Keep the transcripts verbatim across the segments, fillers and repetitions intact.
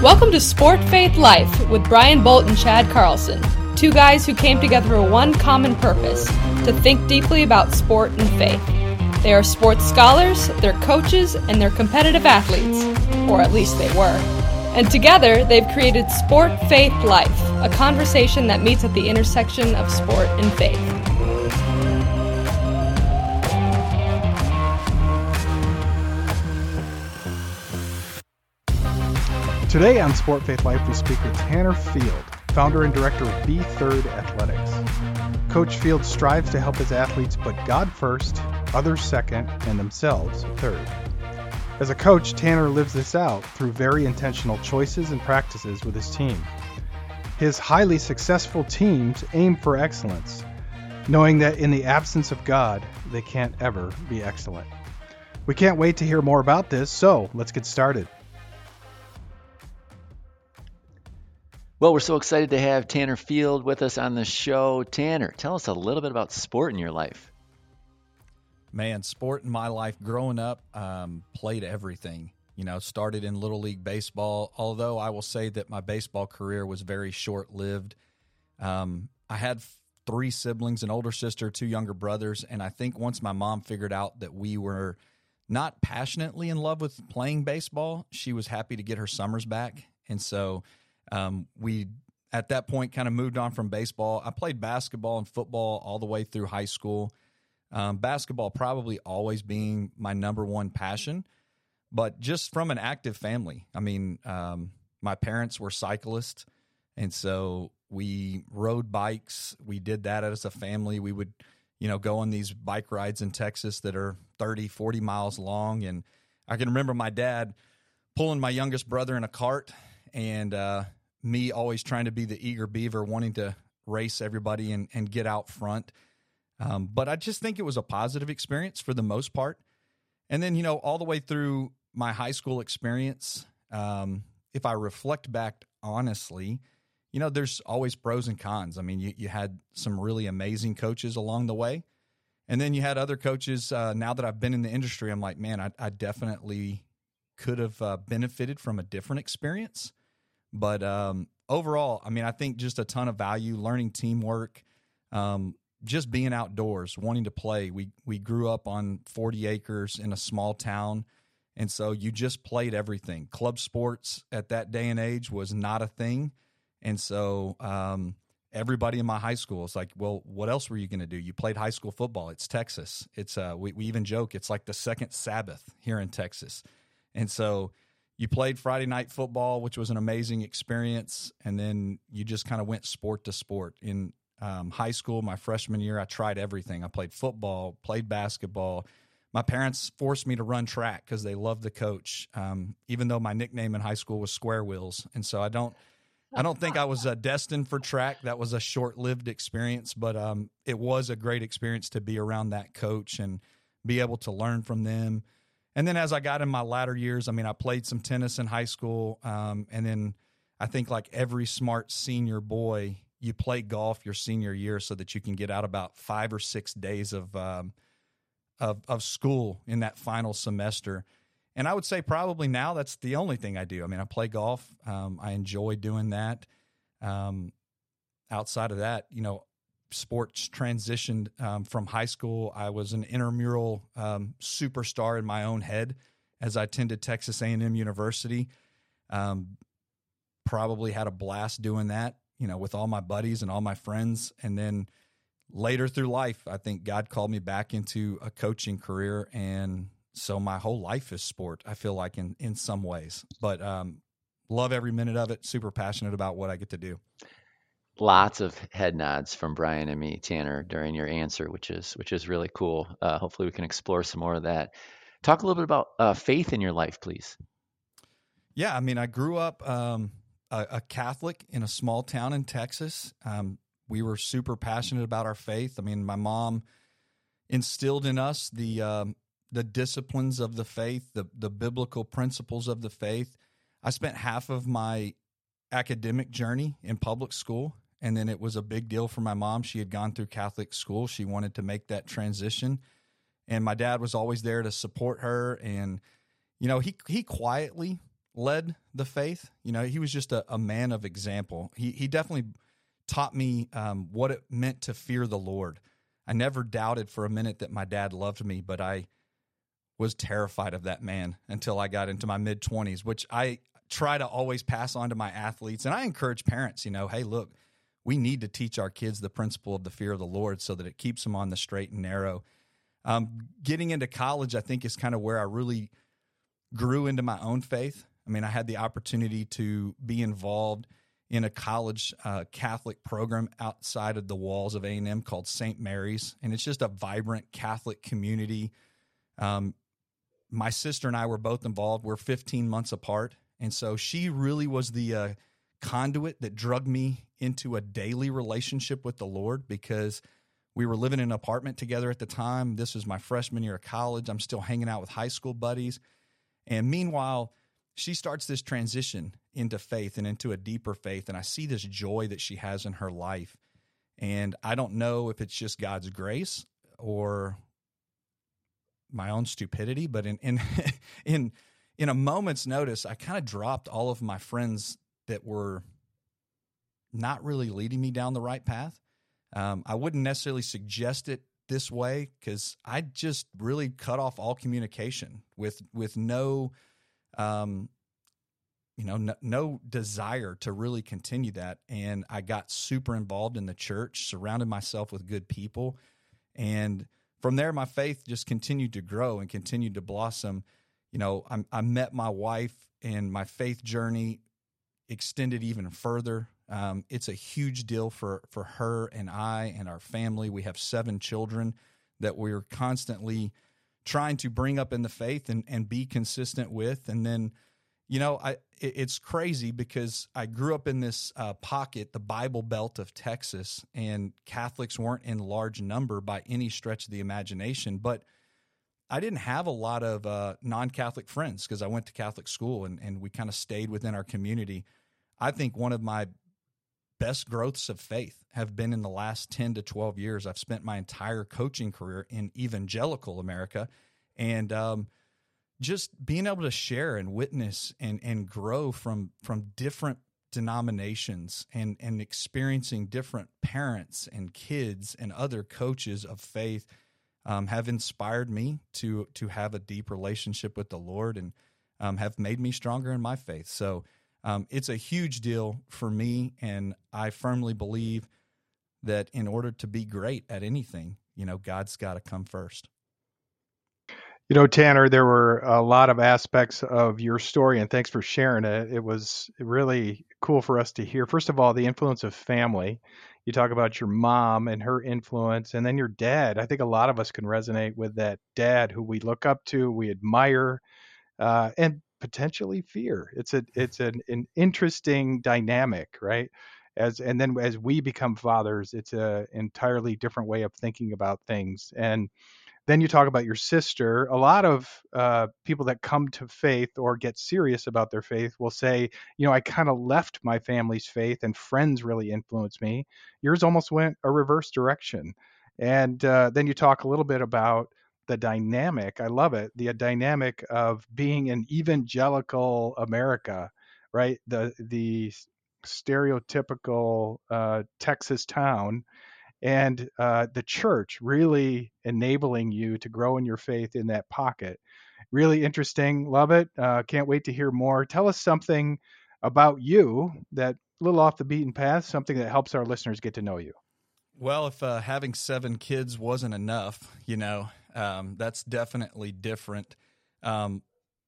Welcome to Sport Faith Life with Brian Bolt and Chad Carlson, two guys who came together for one common purpose, to think deeply about sport and faith. They are sports scholars, they're coaches, and they're competitive athletes, or at least they were. And together, they've created Sport Faith Life, a conversation that meets at the intersection of sport and faith. Today on Sport Faith Life, we speak with Tanner Field, founder and director of B Third Athletics. Coach Field strives to help his athletes put God first, others second, and themselves third. As a coach, Tanner lives this out through very intentional choices and practices with his team. His highly successful teams aim for excellence, knowing that in the absence of God, they can't ever be excellent. We can't wait to hear more about this, so let's get started. Well, we're so excited to have Tanner Field with us on the show. Tanner, tell us a little bit about sport in your life. Man, sport in my life growing up, um, played everything. You know, started in Little League Baseball, although I will say that my baseball career was very short-lived. Um, I had three siblings, an older sister, two younger brothers, and I think once my mom figured out that we were not passionately in love with playing baseball, she was happy to get her summers back. And so um, we, at that point, kind of moved on from baseball. I played basketball and football all the way through high school. Um, basketball probably always being my number one passion, but just from an active family. I mean, um, my parents were cyclists, and so we rode bikes. We did that as a family. We would, you know, go on these bike rides in Texas that are thirty, forty miles long, and I can remember my dad pulling my youngest brother in a cart, and uh, me always trying to be the eager beaver, wanting to race everybody and, and get out front. Um, but I just think it was a positive experience for the most part. And then, you know, all the way through my high school experience, um, if I reflect back honestly, you know, there's always pros and cons. I mean, you, you had some really amazing coaches along the way. And then you had other coaches. Uh, now that I've been in the industry, I'm like, man, I, I definitely could have uh, benefited from a different experience. But um, overall, I mean, I think just a ton of value, learning teamwork, um, just being outdoors, wanting to play. We we grew up on forty acres in a small town, and so you just played everything. Club sports at that day and age was not a thing, and so um, everybody in my high school is like, well, what else were you going to do? You played high school football. It's Texas. It's uh, we, we even joke it's like the second Sabbath here in Texas, and so you played Friday night football, which was an amazing experience, and then you just kind of went sport to sport. In um, high school, my freshman year, I tried everything. I played football, played basketball. My parents forced me to run track because they loved the coach, um, even though my nickname in high school was Square Wheels. And so I don't I don't think I was uh, destined for track. That was a short-lived experience, but um, it was a great experience to be around that coach and be able to learn from them. And then as I got in my latter years, I mean, I played some tennis in high school, um, and then I think like every smart senior boy, you play golf your senior year so that you can get out about five or six days of um, of, of school in that final semester. And I would say probably now that's the only thing I do. I mean, I play golf. Um, I enjoy doing that. Um, outside of that, you know, sports transitioned um, from high school. I was an intramural um, superstar in my own head as I attended Texas A and M University. Um, probably had a blast doing that, you know, with all my buddies and all my friends. And then later through life, I think God called me back into a coaching career. And so my whole life is sport, I feel like, in, in some ways. But um, love every minute of it, super passionate about what I get to do. Lots of head nods from Brian and me, Tanner, during your answer, which is which is really cool. Uh, hopefully we can explore some more of that. Talk a little bit about uh, faith in your life, please. Yeah, I mean, I grew up um, a, a Catholic in a small town in Texas. Um, we were super passionate about our faith. I mean, my mom instilled in us the um, the disciplines of the faith, the the biblical principles of the faith. I spent half of my academic journey in public school. And then it was a big deal for my mom. She had gone through Catholic school. She wanted to make that transition. And my dad was always there to support her. And, you know, he he quietly led the faith. You know, he was just a, a man of example. He he definitely taught me um, what it meant to fear the Lord. I never doubted for a minute that my dad loved me, but I was terrified of that man until I got into my mid-twenties, which I try to always pass on to my athletes. And I encourage parents, you know, hey, look, we need to teach our kids the principle of the fear of the Lord so that it keeps them on the straight and narrow. Um, getting into college, I think, is kind of where I really grew into my own faith. I mean, I had the opportunity to be involved in a college uh, Catholic program outside of the walls of A and M called Saint Mary's, and it's just a vibrant Catholic community. Um, my sister and I were both involved. We're fifteen months apart, and so she really was the uh, conduit that drugged me into a daily relationship with the Lord, because we were living in an apartment together at the time. This was my freshman year of college. I'm still hanging out with high school buddies, and meanwhile, she starts this transition into faith and into a deeper faith, and I see this joy that she has in her life. And I don't know if it's just God's grace or my own stupidity, but in in in, in a moment's notice, I kind of dropped all of my friends that were not really leading me down the right path. Um, I wouldn't necessarily suggest it this way, because I just really cut off all communication with with no Um, you know, no, no desire to really continue that. And I got super involved in the church, surrounded myself with good people. And from there, my faith just continued to grow and continued to blossom. You know, I, I met my wife, and my faith journey extended even further. Um, it's a huge deal for, for her and I and our family. We have seven children that we're constantly trying to bring up in the faith and, and be consistent with. And then, you know, I it, it's crazy because I grew up in this uh, pocket, the Bible Belt of Texas, and Catholics weren't in large number by any stretch of the imagination. But I didn't have a lot of uh, non-Catholic friends because I went to Catholic school, and, and we kind of stayed within our community. I think one of my best growths of faith have been in the last ten to twelve years. I've spent my entire coaching career in evangelical America, and um, just being able to share and witness and and grow from from different denominations and and experiencing different parents and kids and other coaches of faith um, have inspired me to to have a deep relationship with the Lord, and um, have made me stronger in my faith. So Um, it's a huge deal for me, and I firmly believe that in order to be great at anything, you know, God's got to come first. You know, Tanner, there were a lot of aspects of your story, and thanks for sharing it. It was really cool for us to hear. First of all, the influence of family. You talk about your mom and her influence, and then your dad. I think a lot of us can resonate with that dad who we look up to, we admire, uh, and potentially fear. It's a it's an, an interesting dynamic, right? As and then as we become fathers, it's a entirely different way of thinking about things. And then you talk about your sister. A lot of uh, people that come to faith or get serious about their faith will say, you know, I kind of left my family's faith and friends really influenced me. Yours almost went a reverse direction. And uh, then you talk a little bit about the dynamic. I love it. The dynamic of being in evangelical America, right? The the stereotypical uh, Texas town, and uh, the church really enabling you to grow in your faith in that pocket. Really interesting. Love it. Uh, can't wait to hear more. Tell us something about you that a little off the beaten path, something that helps our listeners get to know you. Well, if uh, having seven kids wasn't enough, you know, um, that's definitely different. Um,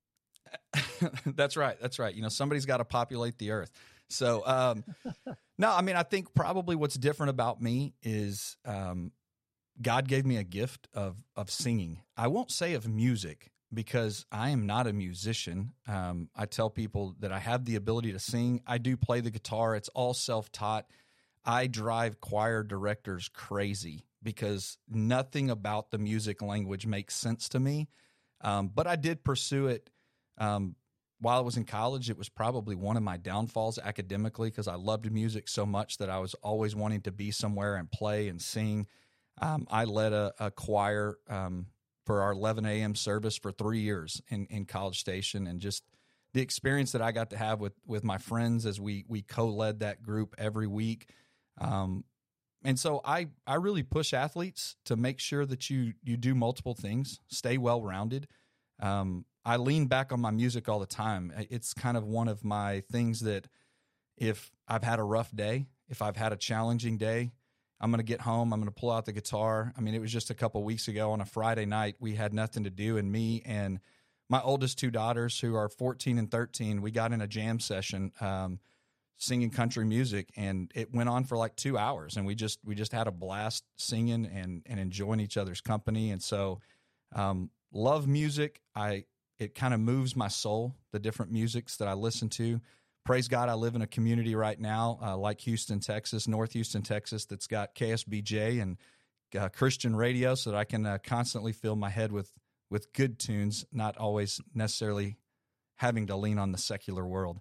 that's right. That's right. You know, somebody's got to populate the earth. So, um, no, I mean, I think probably what's different about me is um, God gave me a gift of of singing. I won't say of music, because I am not a musician. Um, I tell people that I have the ability to sing. I do play the guitar. It's all self-taught. I drive choir directors crazy because nothing about the music language makes sense to me. Um, but I did pursue it um, while I was in college. It was probably one of my downfalls academically because I loved music so much that I was always wanting to be somewhere and play and sing. Um, I led a, a choir um, for our eleven a.m. service for three years in, in College Station, and just the experience that I got to have with with my friends as we we co-led that group every week. Um, and so I I really push athletes to make sure that you you do multiple things, stay well-rounded. Um, I lean back on my music all the time. It's kind of one of my things that if I've had a rough day, if I've had a challenging day, I'm going to get home, I'm going to pull out the guitar. I mean, it was just a couple weeks ago on a Friday night, we had nothing to do, and me and my oldest two daughters, who are fourteen and thirteen, we got in a jam session um, singing country music, and it went on for like two hours, and we just we just had a blast singing and and enjoying each other's company. And so um, love music. I it kind of moves my soul, the different musics that I listen to. Praise God, I live in a community right now uh, like Houston, Texas, North Houston, Texas, that's got K S B J and uh, Christian radio, so that I can uh, constantly fill my head with with good tunes, not always necessarily having to lean on the secular world.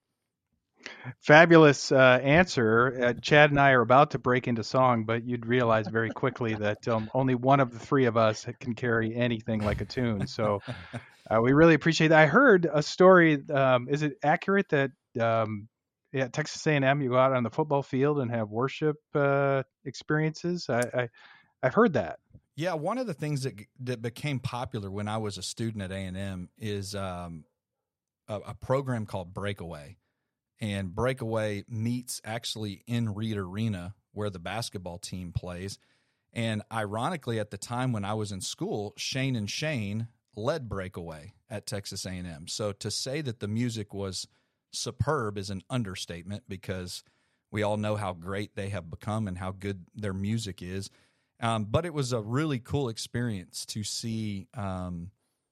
Fabulous uh, answer. Uh, Chad and I are about to break into song, but you'd realize very quickly that um, only one of the three of us can carry anything like a tune. So uh, we really appreciate that. I heard a story. Um, is it accurate that um, yeah, Texas A and M, you go out on the football field and have worship uh, experiences? I, I, I've heard that. Yeah, one of the things that that became popular when I was a student at A and M is um, a, a program called Breakaway. And Breakaway meets actually in Reed Arena where the basketball team plays. And ironically, at the time when I was in school, Shane and Shane led Breakaway at Texas A and M. So to say that the music was superb is an understatement, because we all know how great they have become and how good their music is. Um, but it was a really cool experience to see um,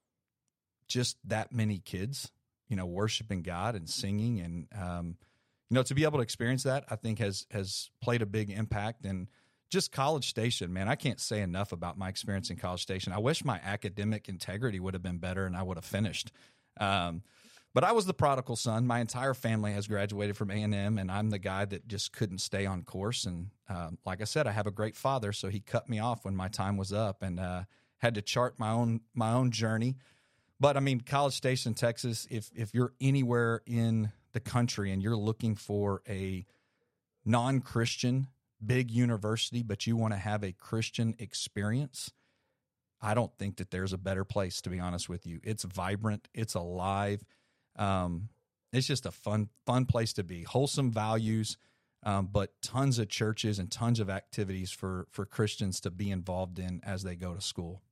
just that many kids, you know, worshiping God and singing. And, um, you know, to be able to experience that, I think has has played a big impact. And just College Station, man, I can't say enough about my experience in College Station. I wish my academic integrity would have been better and I would have finished. Um, but I was the prodigal son. My entire family has graduated from A and M, and I'm the guy that just couldn't stay on course. And uh, like I said, I have a great father, so he cut me off when my time was up, and uh, had to chart my own my own journey. But I mean, College Station, Texas, if if you're anywhere in the country and you're looking for a non-Christian big university, but you want to have a Christian experience, I don't think that there's a better place, to be honest with you. It's vibrant, it's alive. Um, it's just a fun, fun place to be. Wholesome values, um, but tons of churches and tons of activities for, for Christians to be involved in as they go to school.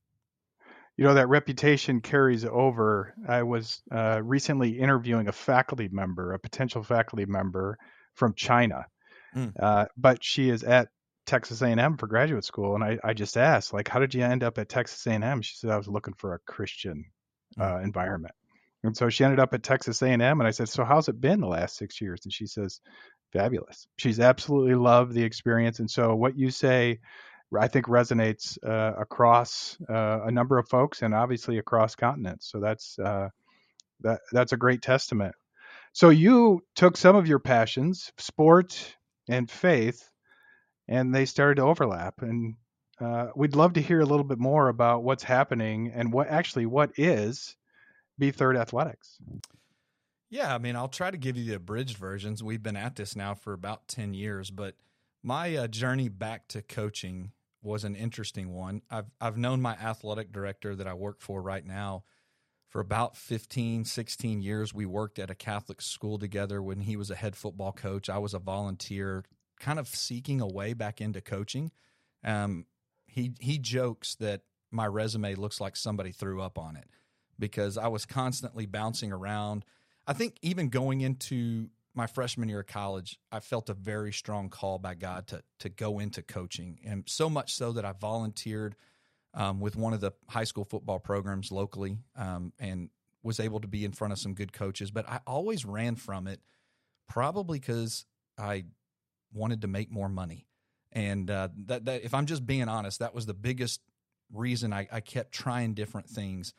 You know, that reputation carries over. I was uh, recently interviewing a faculty member, a potential faculty member from China, mm. uh, but she is at Texas A and M for graduate school. And I, I just asked, like, how did you end up at Texas A and M? She said, I was looking for a Christian uh, mm. environment. And so she ended up at Texas A and M, and I said, so how's it been the last six years? And she says, fabulous. She's absolutely loved the experience. And so what you say, I think, resonates uh, across uh, a number of folks, and obviously across continents. So that's uh, that that's a great testament. So you took some of your passions, sport and faith, and they started to overlap. And uh, we'd love to hear a little bit more about what's happening and what actually what is B Third Athletics. Yeah, I mean, I'll try to give you the abridged versions. We've been at this now for about ten years, but my uh, journey back to coaching was an interesting one. I've I've known my athletic director that I work for right now for about fifteen, sixteen years. We worked at a Catholic school together when he was a head football coach. I was a volunteer, kind of seeking a way back into coaching. Um, he he jokes that my resume looks like somebody threw up on it, because I was constantly bouncing around. I think even going into my freshman year of college, I felt a very strong call by God to to go into coaching, and so much so that I volunteered um, with one of the high school football programs locally, um, and was able to be in front of some good coaches. But I always ran from it, probably because I wanted to make more money. And uh, that, that, if I'm just being honest, that was the biggest reason I, I kept trying different things,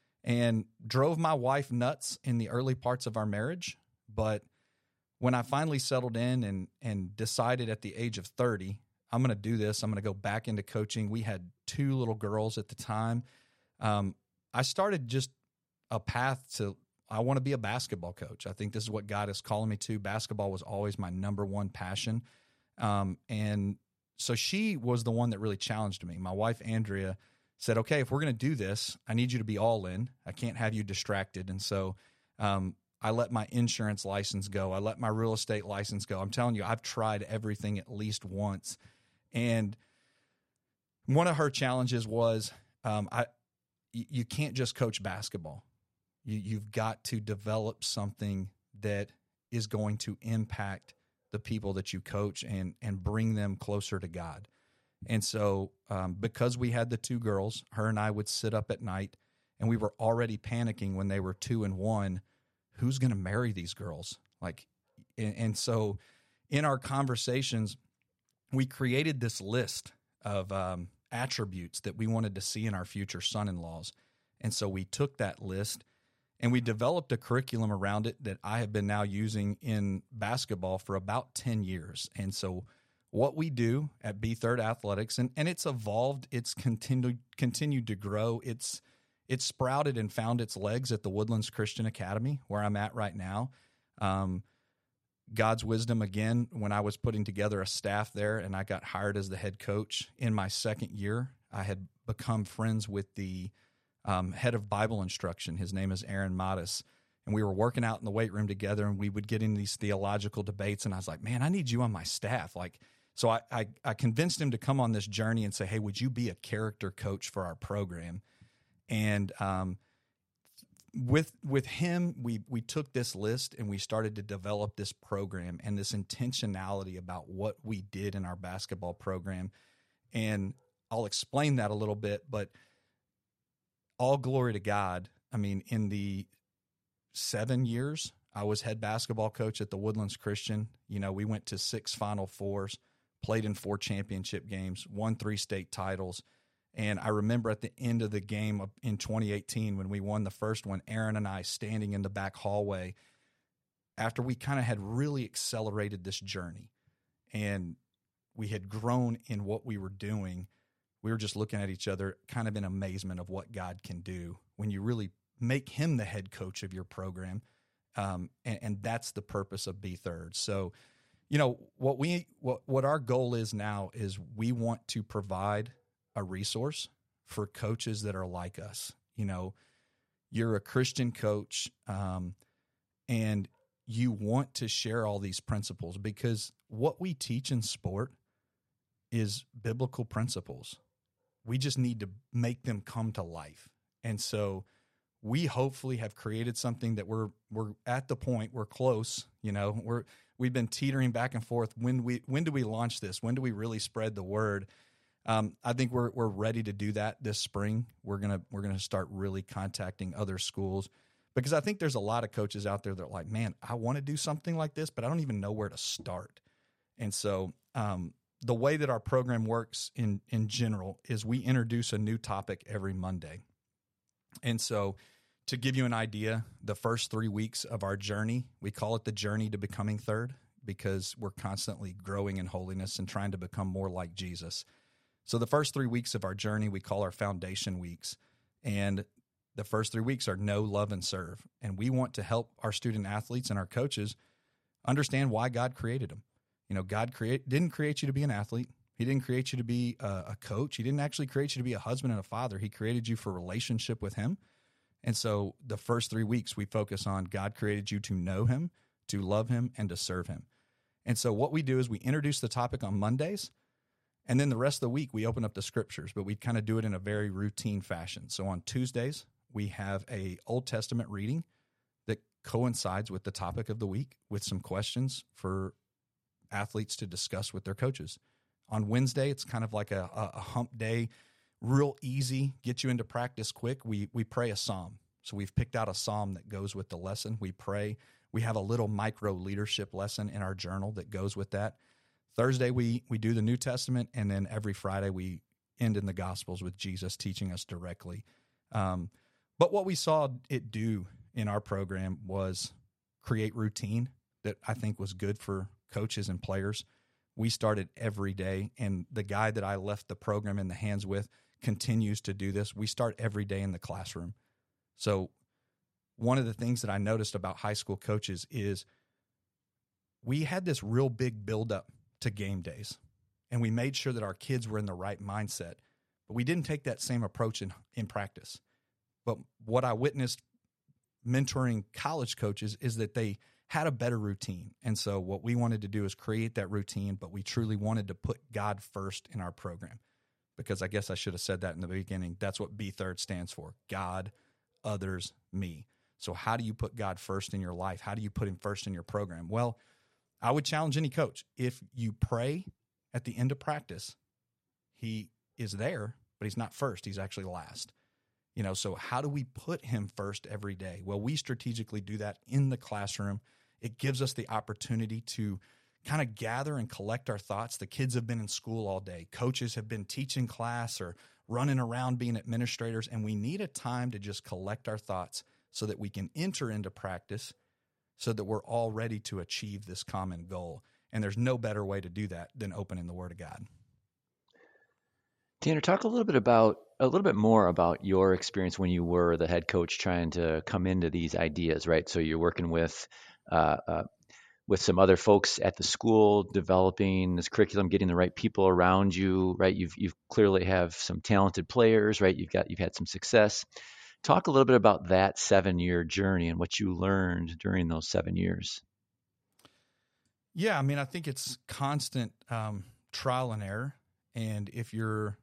and drove my wife nuts in the early parts of our marriage. But when I finally settled in and and decided at the age of thirty, I'm going to do this, I'm going to go back into coaching. We had two little girls at the time. Um, I started just a path to I want to be a basketball coach. I think this is what God is calling me to. Basketball was always my number one passion. Um, and so she was the one that really challenged me. My wife, Andrea, said, okay, if we're going to do this, I need you to be all in. I can't have you distracted. And so um, I let my insurance license go. I let my real estate license go. I'm telling you, I've tried everything at least once. And one of her challenges was um, I, you can't just coach basketball. You, you've got to develop something that is going to impact the people that you coach and and bring them closer to God. And so um, because we had the two girls, her and I would sit up at night, and we were already panicking when they were two and one. Who's going to marry these girls? Like, and, and so in our conversations, we created this list of um, attributes that we wanted to see in our future son-in-laws. And so we took that list and we developed a curriculum around it that I have been now using in basketball for about ten years. And so what we do at B Third Athletics, and, and it's evolved, it's continued continued to grow. It's it's sprouted and found its legs at the Woodlands Christian Academy, where I'm at right now. Um, God's wisdom, again, when I was putting together a staff there and I got hired as the head coach in my second year, I had become friends with the Um, head of Bible instruction. His name is Aaron Mattis. And we were working out in the weight room together, and we would get into these theological debates. And I was like, man, I need you on my staff. Like, so I, I, I convinced him to come on this journey and say, hey, would you be a character coach for our program? And um, with with him, we we took this list and we started to develop this program and this intentionality about what we did in our basketball program. And I'll explain that a little bit, but all glory to God. I mean, in the seven years I was head basketball coach at the Woodlands Christian, you know, we went to six Final Fours, played in four championship games, won three state titles. And I remember at the end of the game in twenty eighteen when we won the first one, Aaron and I standing in the back hallway after we kind of had really accelerated this journey and we had grown in what we were doing. We were just looking at each other kind of in amazement of what God can do when you really make him the head coach of your program. Um, and, and that's the purpose of B Third. So, you know, what we, what, what our goal is now is we want to provide a resource for coaches that are like us. You know, you're a Christian coach, um, and you want to share all these principles because what we teach in sport is biblical principles. We just need to make them come to life. And so we hopefully have created something that we're we're at the point, we're close, you know, we're we've been teetering back and forth. When we when do we launch this? When do we really spread the word? Um, I think we're we're ready to do that this spring. We're gonna we're gonna start really contacting other schools because I think there's a lot of coaches out there that are like, man, I want to do something like this, but I don't even know where to start. And so um the way that our program works in, in general is we introduce a new topic every Monday. And so to give you an idea, the first three weeks of our journey, we call it the journey to becoming third because we're constantly growing in holiness and trying to become more like Jesus. So the first three weeks of our journey, we call our foundation weeks. And the first three weeks are know, love, and serve. And we want to help our student athletes and our coaches understand why God created them. You know, God create, didn't create you to be an athlete. He didn't create you to be a, a coach. He didn't actually create you to be a husband and a father. He created you for relationship with him. And so the first three weeks we focus on God created you to know him, to love him, and to serve him. And so what we do is we introduce the topic on Mondays, and then the rest of the week we open up the scriptures, but we kind of do it in a very routine fashion. So on Tuesdays, we have a Old Testament reading that coincides with the topic of the week with some questions for athletes to discuss with their coaches. On Wednesday, it's kind of like a, a hump day, real easy, get you into practice quick. We we pray a psalm. So we've picked out a psalm that goes with the lesson. We pray. We have a little micro leadership lesson in our journal that goes with that. Thursday, we we do the New Testament, and then every Friday we end in the Gospels with Jesus teaching us directly. Um, but what we saw it do in our program was create routine that I think was good for coaches and players. We started every day, and the guy that I left the program in the hands with continues to do this. We start every day in the classroom. So one of the things that I noticed about high school coaches is we had this real big buildup to game days, and we made sure that our kids were in the right mindset. But we didn't take that same approach in, in practice. But what I witnessed mentoring college coaches is that they had a better routine. And so what we wanted to do is create that routine, but we truly wanted to put God first in our program, because I guess I should have said that in the beginning. That's what B third stands for: God, others, me. So how do you put God first in your life? How do you put him first in your program? Well, I would challenge any coach. If you pray at the end of practice, he is there, but he's not first. He's actually last. You know, so how do we put him first every day? Well, we strategically do that in the classroom. It gives us the opportunity to kind of gather and collect our thoughts. The kids have been in school all day. Coaches have been teaching class or running around being administrators, and we need a time to just collect our thoughts so that we can enter into practice, so that we're all ready to achieve this common goal. And there's no better way to do that than opening the Word of God. Tanner, talk a little bit about a little bit more about your experience when you were the head coach trying to come into these ideas, right? So you're working with uh, uh, with some other folks at the school, developing this curriculum, getting the right people around you, right? You've you've clearly have some talented players, right? You've got you've had some success. Talk a little bit about that seven-year journey and what you learned during those seven years. Yeah, I mean, I think it's constant um, trial and error, and if you're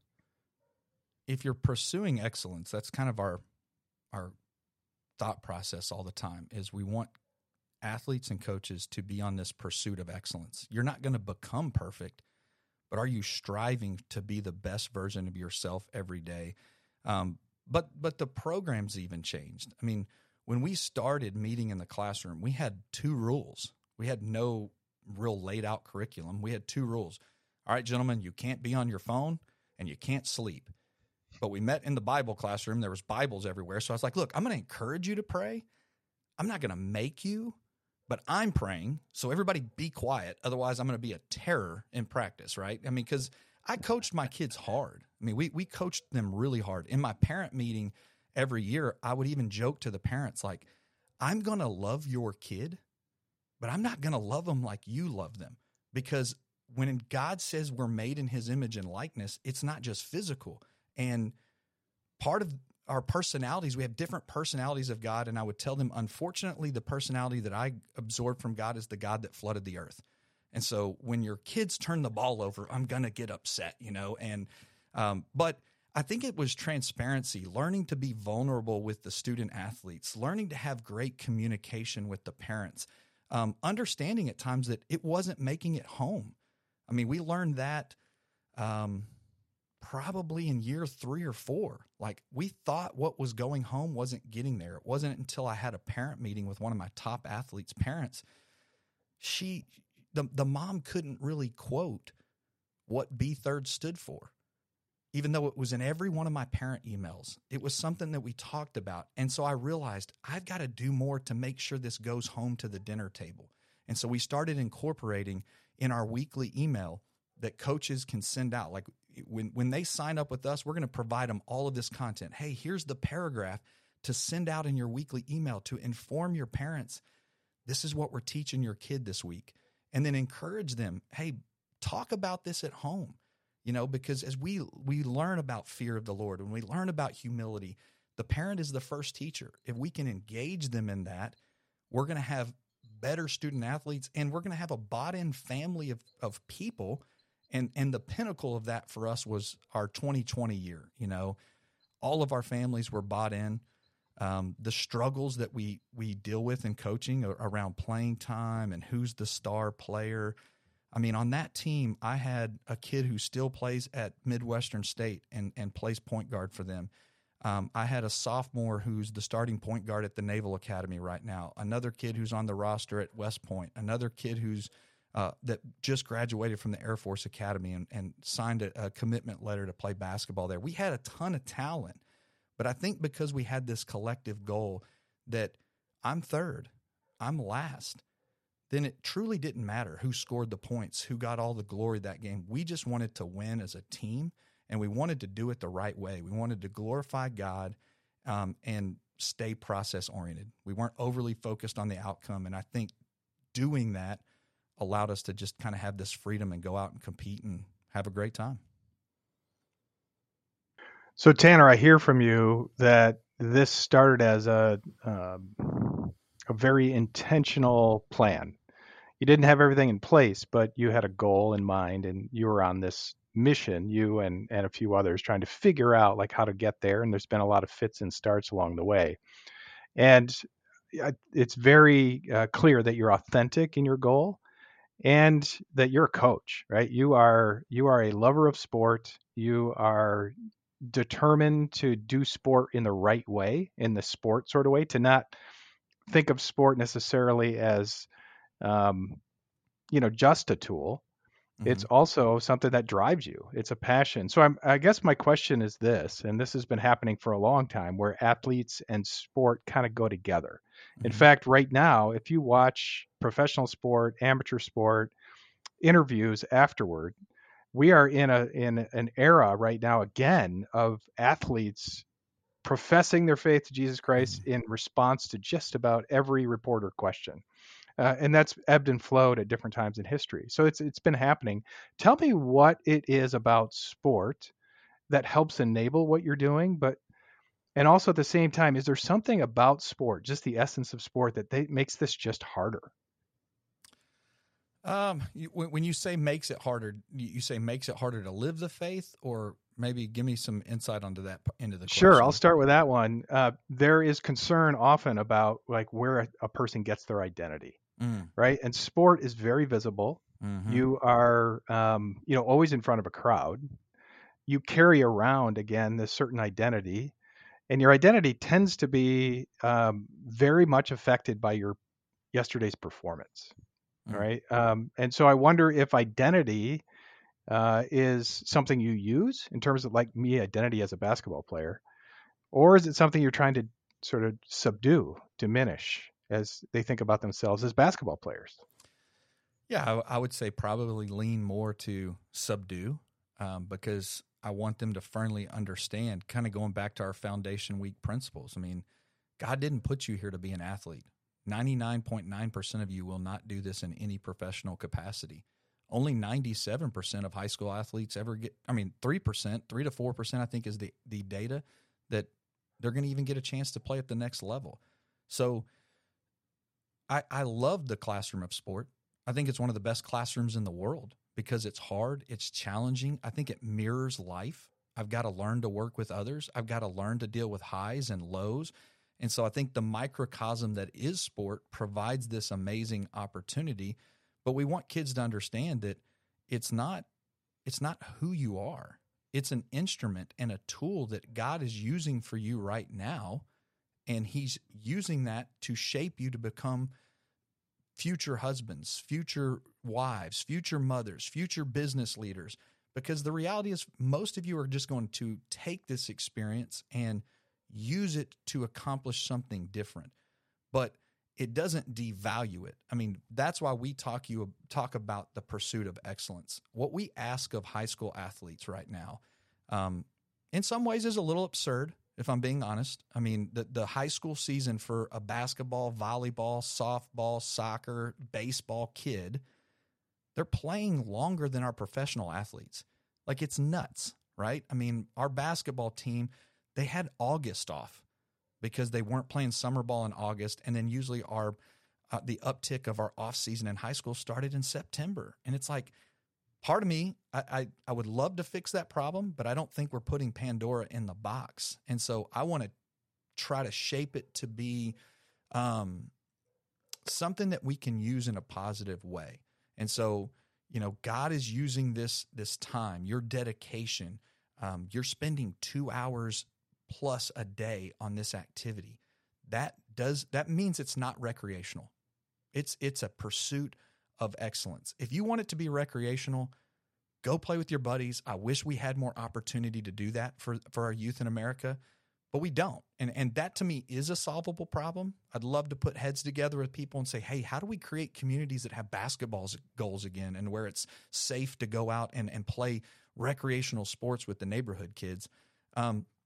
if you're pursuing excellence, that's kind of our our thought process all the time, is we want athletes and coaches to be on this pursuit of excellence. You're not going to become perfect, but are you striving to be the best version of yourself every day? Um, but but the program's even changed. I mean, when we started meeting in the classroom, we had two rules. We had no real laid out curriculum. We had two rules. All right, gentlemen, you can't be on your phone and you can't sleep. But we met in the Bible classroom. There was Bibles everywhere. So I was like, look, I'm going to encourage you to pray. I'm not going to make you, but I'm praying. So everybody be quiet. Otherwise, I'm going to be a terror in practice, right? I mean, because I coached my kids hard. I mean, we we coached them really hard. In my parent meeting every year, I would even joke to the parents, like, I'm going to love your kid, but I'm not going to love them like you love them. Because when God says we're made in his image and likeness, it's not just physical. And part of our personalities, we have different personalities of God. And I would tell them, unfortunately, the personality that I absorbed from God is the God that flooded the earth. And so when your kids turn the ball over, I'm going to get upset, you know, and, um, but I think it was transparency, learning to be vulnerable with the student athletes, learning to have great communication with the parents, um, understanding at times that it wasn't making it home. I mean, we learned that, um, probably in year three or four. Like, we thought what was going home wasn't getting there. It wasn't until I had a parent meeting with one of my top athletes' parents. She, the, the mom couldn't really quote what B third stood for, even though it was in every one of my parent emails. It was something that we talked about. And so I realized I've got to do more to make sure this goes home to the dinner table. And so we started incorporating in our weekly email that coaches can send out. Like, when when they sign up with us, we're going to provide them all of this content. Hey, here's the paragraph to send out in your weekly email to inform your parents. This is what we're teaching your kid this week. And then encourage them, hey, talk about this at home. You know, because as we we learn about fear of the Lord, when we learn about humility, the parent is the first teacher. If we can engage them in that, we're going to have better student athletes, and we're going to have a bought-in family of, of people. And and the pinnacle of that for us was our twenty twenty year. You know, all of our families were bought in. Um, the struggles that we we deal with in coaching around playing time and who's the star player. I mean, on that team, I had a kid who still plays at Midwestern State and, and plays point guard for them. Um, I had a sophomore who's the starting point guard at the Naval Academy right now. Another kid who's on the roster at West Point. Another kid who's Uh, that just graduated from the Air Force Academy and, and signed a, a commitment letter to play basketball there. We had a ton of talent, but I think because we had this collective goal that I'm third, I'm last, then it truly didn't matter who scored the points, who got all the glory that game. We just wanted to win as a team, and we wanted to do it the right way. We wanted to glorify God um, and stay process oriented. We weren't overly focused on the outcome. And I think doing that allowed us to just kind of have this freedom and go out and compete and have a great time. So Tanner, I hear from you that this started as a, um, a very intentional plan. You didn't have everything in place, but you had a goal in mind and you were on this mission, you and, and a few others, trying to figure out like how to get there. And there's been a lot of fits and starts along the way. And it's very uh, clear that you're authentic in your goal and that you're a coach, right? You are, you are a lover of sport. You are determined to do sport in the right way, in the sport sort of way, to not think of sport necessarily as, um, you know, just a tool. Mm-hmm. It's also something that drives you. It's a passion. So I'm, I guess my question is this, and this has been happening for a long time, where athletes and sport kind of go together. Mm-hmm. In fact, right now, if you watch professional sport, amateur sport, interviews afterward, we are in a in an era right now again of athletes professing their faith to Jesus Christ mm-hmm. in response to just about every reporter question. Uh, and that's ebbed and flowed at different times in history. So it's it's been happening. Tell me what it is about sport that helps enable what you're doing, but and also at the same time, is there something about sport, just the essence of sport, that they, makes this just harder? Um, you, when you say makes it harder, you say makes it harder to live the faith, or maybe give me some insight onto that into the question. Sure, I'll start with that one. Uh, there is concern often about like where a, a person gets their identity, mm. right? And sport is very visible. Mm-hmm. You are, um, you know, always in front of a crowd. You carry around again this certain identity, and your identity tends to be um, very much affected by your yesterday's performance. Mm. Right. Um, and so I wonder if identity uh, is something you use in terms of like me, identity as a basketball player, or is it something you're trying to sort of subdue, diminish as they think about themselves as basketball players? Yeah, I, I would say probably lean more to subdue um, because I want them to firmly understand, kind of going back to our Foundation Week principles. I mean, God didn't put you here to be an athlete. ninety-nine point nine percent of you will not do this in any professional capacity. Only ninety-seven percent of high school athletes ever get, I mean, three percent, three to four percent, I think is the, the data that they're going to even get a chance to play at the next level. So I, I love the classroom of sport. I think it's one of the best classrooms in the world because it's hard, it's challenging. I think it mirrors life. I've got to learn to work with others. I've got to learn to deal with highs and lows. And so I think the microcosm that is sport provides this amazing opportunity, but we want kids to understand that it's not it's not who you are. It's an instrument and a tool that God is using for you right now, and he's using that to shape you to become future husbands, future wives, future mothers, future business leaders, because the reality is most of you are just going to take this experience and use it to accomplish something different, but it doesn't devalue it. I mean, that's why we talk you talk about the pursuit of excellence. What we ask of high school athletes right now, um, in some ways is a little absurd, if I'm being honest. I mean, the, the high school season for a basketball, volleyball, softball, soccer, baseball kid, they're playing longer than our professional athletes. Like, it's nuts, right? I mean, our basketball team, they had August off because they weren't playing summer ball in August, and then usually our uh, the uptick of our off season in high school started in September. And it's like, part of me, I, I I would love to fix that problem, but I don't think we're putting Pandora in the box. And so I want to try to shape it to be um, something that we can use in a positive way. And so, you know, God is using this this time, your dedication. Um, you're spending two hours plus a day on this activity. That does that means it's not recreational. It's it's a pursuit of excellence. If you want it to be recreational, go play with your buddies. I wish we had more opportunity to do that for, for our youth in America, but we don't. And and that to me is a solvable problem. I'd love to put heads together with people and say, hey, how do we create communities that have basketball goals again and where it's safe to go out and, and play recreational sports with the neighborhood kids? Um,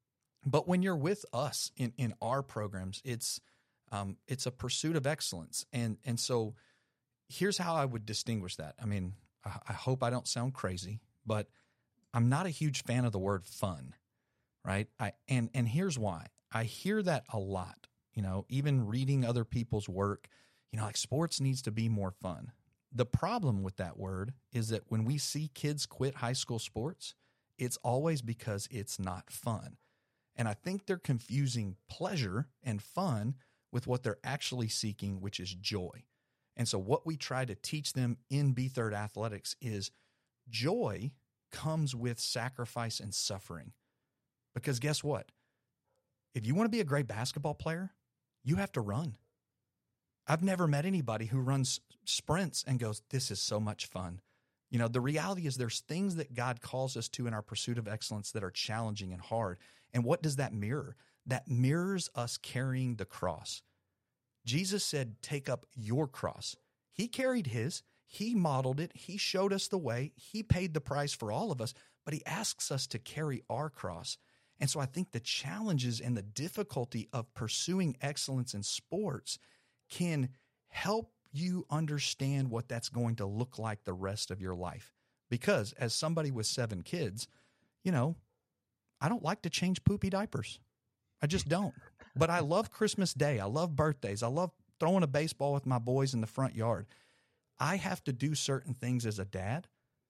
But when you're with us in, in our programs, it's um, it's a pursuit of excellence. And and so here's how I would distinguish that. I mean, I, I hope I don't sound crazy, but I'm not a huge fan of the word fun, right? I and and here's why. I hear that a lot, you know, even reading other people's work, you know, like sports needs to be more fun. The problem with that word is that when we see kids quit high school sports, it's always because it's not fun. And I think they're confusing pleasure and fun with what they're actually seeking, which is joy. And so what we try to teach them in B Third Athletics is joy comes with sacrifice and suffering. Because guess what? If you want to be a great basketball player, you have to run. I've never met anybody who runs sprints and goes, this is so much fun. You know, the reality is there's things that God calls us to in our pursuit of excellence that are challenging and hard. And what does that mirror? That mirrors us carrying the cross. Jesus said, take up your cross. He carried his. He modeled it. He showed us the way. He paid the price for all of us, but he asks us to carry our cross. And so I think the challenges and the difficulty of pursuing excellence in sports can help you understand what that's going to look like the rest of your life. Because as somebody with seven kids, you know, I don't like to change poopy diapers. I just don't. But I love Christmas Day. I love birthdays. I love throwing a baseball with my boys in the front yard. I have to do certain things as a dad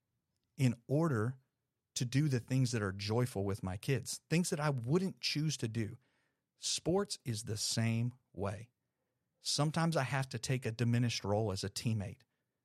in order to do the things that are joyful with my kids, things that I wouldn't choose to do. Sports is the same way. Sometimes I have to take a diminished role as a teammate.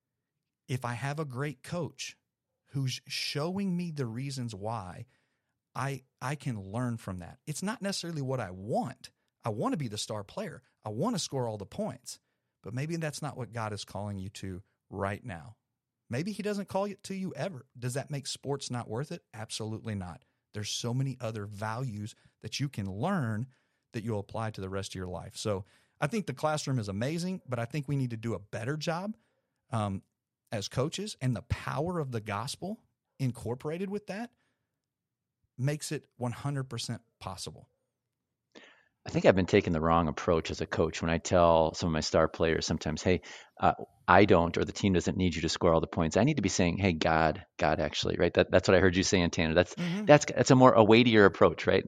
If I have a great coach who's showing me the reasons why, I I can learn from that. It's not necessarily what I want. I want to be the star player. I want to score all the points. But maybe that's not what God is calling you to right now. Maybe he doesn't call it to you ever. Does that make sports not worth it? Absolutely not. There's so many other values that you can learn that you'll apply to the rest of your life. So I think the classroom is amazing, but I think we need to do a better job um, as coaches, and the power of the gospel incorporated with that makes it one hundred percent possible. I think I've been taking the wrong approach as a coach when I tell some of my star players sometimes, hey, uh, I don't, or the team doesn't need you to score all the points. I need to be saying, hey, God, God actually, right? That, that's what I heard you saying, Tanner. That's mm-hmm. that's that's a more a weightier approach, right?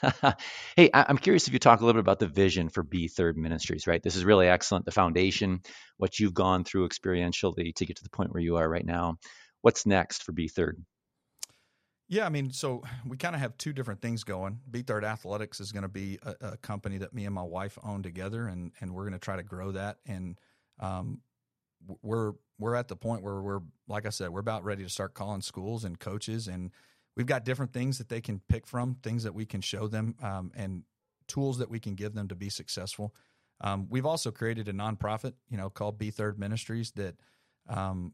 Hey, I, I'm curious if you talk a little bit about the vision for B Third Ministries, right? This is really excellent. The foundation, what you've gone through experientially to get to the point where you are right now. What's next for B Third? Yeah, I mean, so we kind of have two different things going. B Third Athletics is going to be a, a company that me and my wife own together, and and we're going to try to grow that. And um, we're we're at the point where we're, like I said, we're about ready to start calling schools and coaches, and we've got different things that they can pick from, things that we can show them, um, and tools that we can give them to be successful. Um, we've also created a nonprofit, you know, called B Third Ministries that um,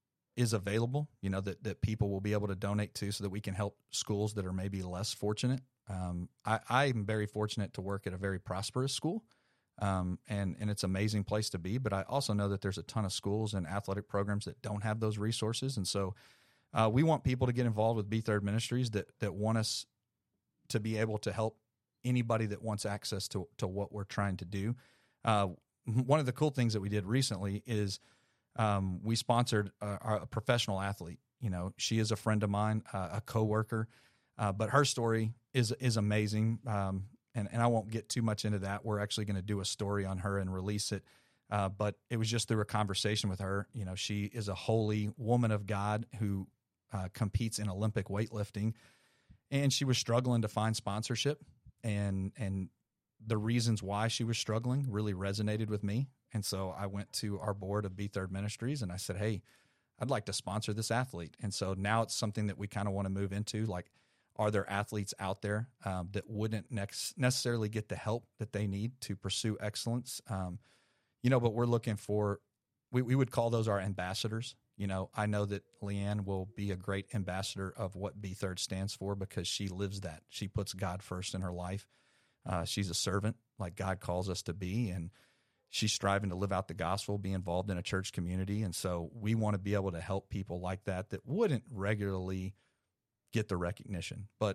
is available, you know, that, that people will be able to donate to so that we can help schools that are maybe less fortunate. Um, I, I'm very fortunate to work at a very prosperous school, um, and, and it's an amazing place to be. But I also know that there's a ton of schools and athletic programs that don't have those resources. And so uh, we want people to get involved with B Third Ministries that, that want us to be able to help anybody that wants access to, to what we're trying to do. Uh, one of the cool things that we did recently is Um, we sponsored a, a professional athlete. You know, she is a friend of mine, uh, a coworker, uh, but her story is is amazing. Um, and, and I won't get too much into that. We're actually going to do a story on her and release it. Uh, but it was just through a conversation with her. You know, she is a holy woman of God who uh, competes in Olympic weightlifting, and she was struggling to find sponsorship. And and the reasons why she was struggling really resonated with me. And so I went to our board of B Third Ministries and I said, hey, I'd like to sponsor this athlete. And so now it's something that we kind of want to move into. Like, are there athletes out there um, that wouldn't next necessarily get the help that they need to pursue excellence? Um, you know, but we're looking for, we, we would call those our ambassadors. You know, I know that Leanne will be a great ambassador of what B Third stands for because she lives that. She puts God first in her life. Uh, she's a servant like God calls us to be, and she's striving to live out the gospel, be involved in a church community. And so we want to be able to help people like that that wouldn't regularly get the recognition. But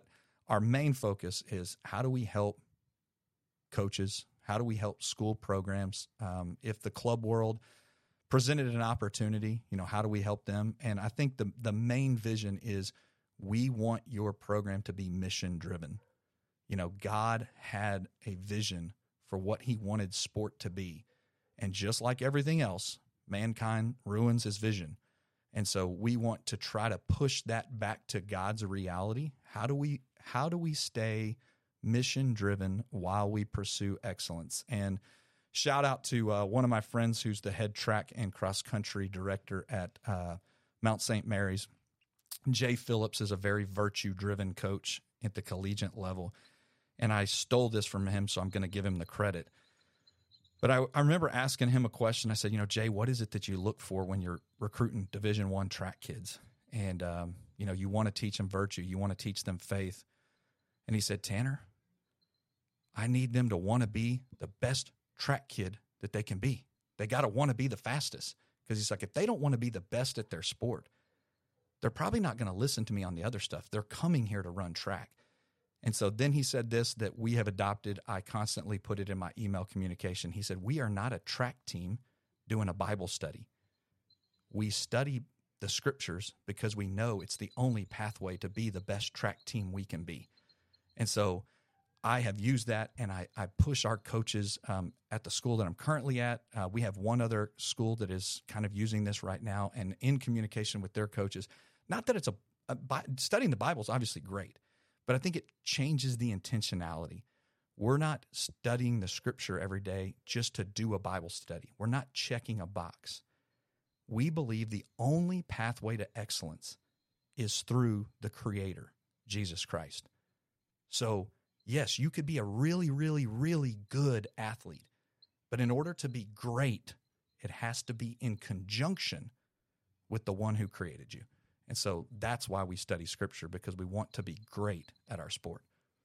our main focus is how do we help coaches? How do we help school programs? Um, if the club world presented an opportunity, you know, how do we help them? And I think the the main vision is we want your program to be mission driven. You know, God had a vision for what he wanted sport to be. And just like everything else, mankind ruins his vision. And so we want to try to push that back to God's reality. How do we how do we stay mission driven while we pursue excellence? And shout out to uh, one of my friends who's the head track and cross country director at uh, Mount Saint Mary's. Jay Phillips is a very virtue driven coach at the collegiate level. And I stole this from him, so I'm going to give him the credit. But I, I remember asking him a question. I said, you know, Jay, what is it that you look for when you're recruiting Division I track kids? And, um, you know, you want to teach them virtue. You want to teach them faith. And he said, Tanner, I need them to want to be the best track kid that they can be. They got to want to be the fastest. Because he's like, if they don't want to be the best at their sport, they're probably not going to listen to me on the other stuff. They're coming here to run track. And so then he said this that we have adopted. I constantly put it in my email communication. He said, we are not a track team doing a Bible study. We study the scriptures because we know it's the only pathway to be the best track team we can be. And so I have used that, and I, I push our coaches um, at the school that I'm currently at. Uh, we have one other school that is kind of using this right now and in communication with their coaches. Not that it's a, a studying the Bible is obviously great, but I think it changes the intentionality. We're not studying the scripture every day just to do a Bible study. We're not checking a box. We believe the only pathway to excellence is through the Creator, Jesus Christ. So, yes, you could be a really, really, really good athlete, but in order to be great, it has to be in conjunction with the one who created you. And so that's why we study Scripture, because we want to be great at our sport.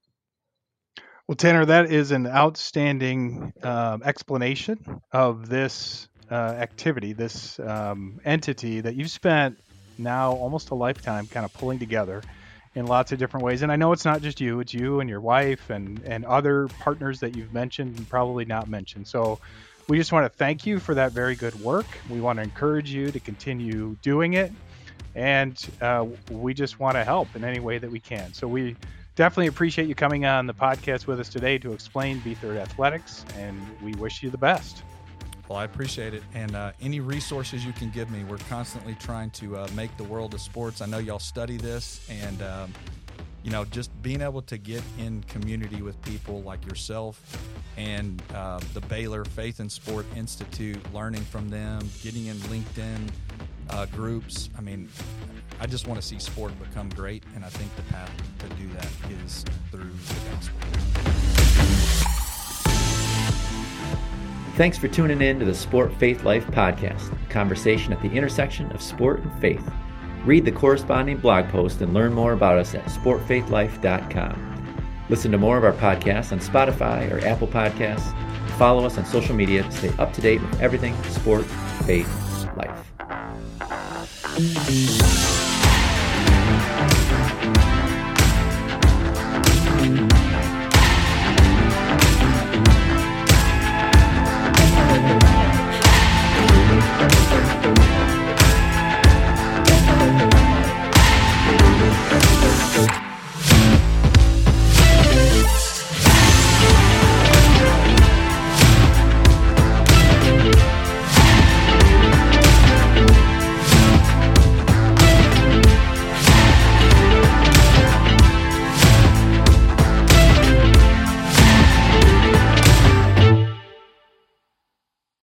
Well, Tanner, that is an outstanding um, explanation of this uh, activity, this um, entity that you've spent now almost a lifetime kind of pulling together in lots of different ways. And I know it's not just you, it's you and your wife and, and other partners that you've mentioned and probably not mentioned. So we just want to thank you for that very good work. We want to encourage you to continue doing it. And uh, we just want to help in any way that we can. So we definitely appreciate you coming on the podcast with us today to explain B third Athletics, and we wish you the best. Well, I appreciate it. And uh, any resources you can give me, we're constantly trying to uh, make the world of sports. I know y'all study this, and, um, you know, just being able to get in community with people like yourself and uh, the Baylor Faith and Sport Institute, learning from them, getting in LinkedIn Uh, groups. I mean, I just want to see sport become great, and I think the path to do that is through the gospel. Thanks for tuning in to the Sport Faith Life podcast, a conversation at the intersection of sport and faith. Read the corresponding blog post and learn more about us at sport faith life dot com. Listen to more of our podcasts on Spotify or Apple Podcasts. Follow us on social media to stay up to date with everything sport, faith, life. Thank you.